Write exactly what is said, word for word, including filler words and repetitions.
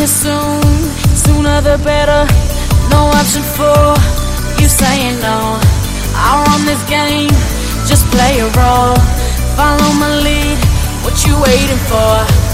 soon, sooner the better. No option for you saying no. I run this game, just play a role. Follow my lead, what you waiting for?